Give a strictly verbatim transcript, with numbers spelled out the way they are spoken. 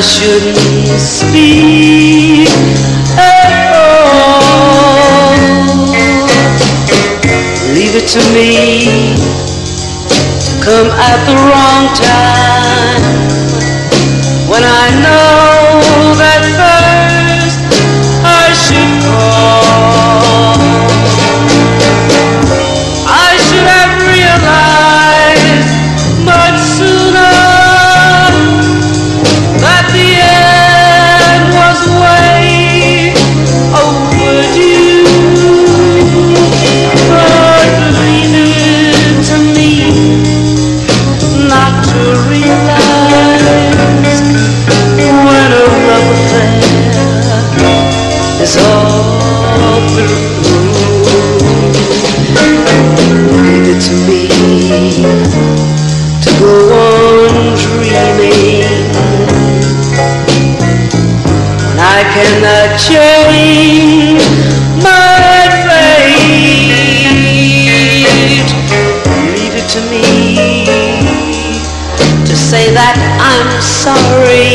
shouldn't speak at all. Leave it to me to come at the wrong time, when I know that first I should call. I should have realized much sooner that the end was way overdue. But leave it to me not to realize when a love affair is all through. Leave it to me to go on dreaming when I cannot change